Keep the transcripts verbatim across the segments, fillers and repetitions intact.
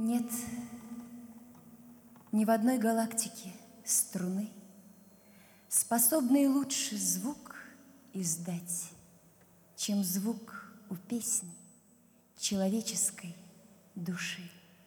Нет ни в одной галактике струны, способной лучше звук издать, чем звук у песни человеческой души.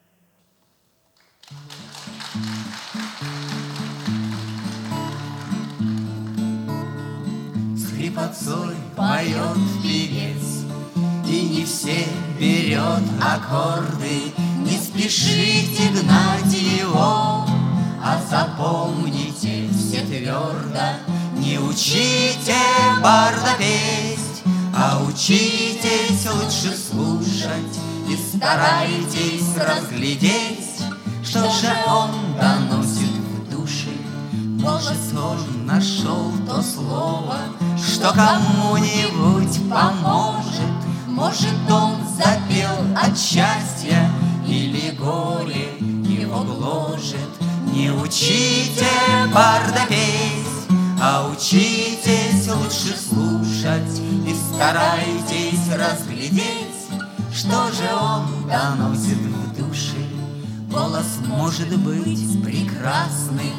Скрипотцой поет певец, и не все берет аккорды. Не спешите гнать его, а запомните все твердо. Не учите барда петь, а учитесь лучше слушать и старайтесь разглядеть, что же он доносит в душе. Может, он нашел то слово, что кому-нибудь поможет. Может, он запел от счастья, или горе его гложет. Не учите барда петь, а учитесь лучше слушать и старайтесь разглядеть, что же он доносит в душе. Голос может быть прекрасным,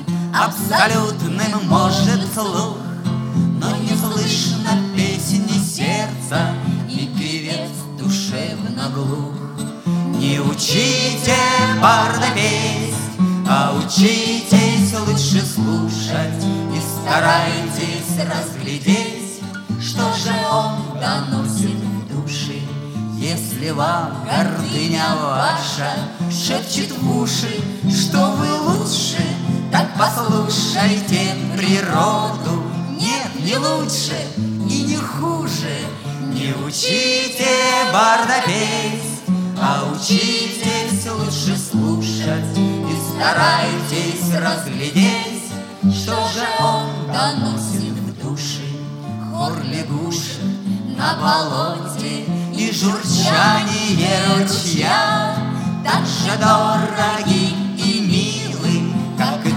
абсолютным может слух, но не слышно песни сердца, и певец душевно глух. Не учите барда петь, а учитесь лучше слушать и старайтесь разглядеть, что же он доносит в душе. Если вам гордыня ваша шепчет в уши, что вы лучше, так послушайте природу. Нет, не лучше и не хуже. Не учите барда петь, а учитесь лучше слушать и старайтесь разглядеть, что же он доносит в душе. Хор лягушек на болоте и журчание ручья так же дороги и милы, как и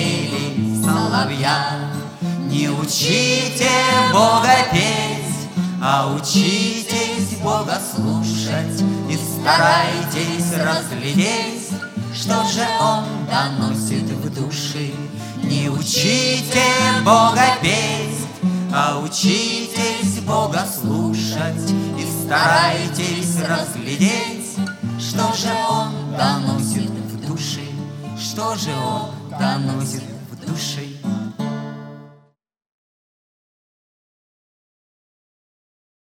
трели соловья. Не учите Бога петь, а учитесь Бога слушать и старайтесь разглядеть, что же он доносит в душе. Не учите Бога петь, а учитесь Бога слушать и старайтесь разглядеть, что же он доносит в душе, что же он доносит в душе.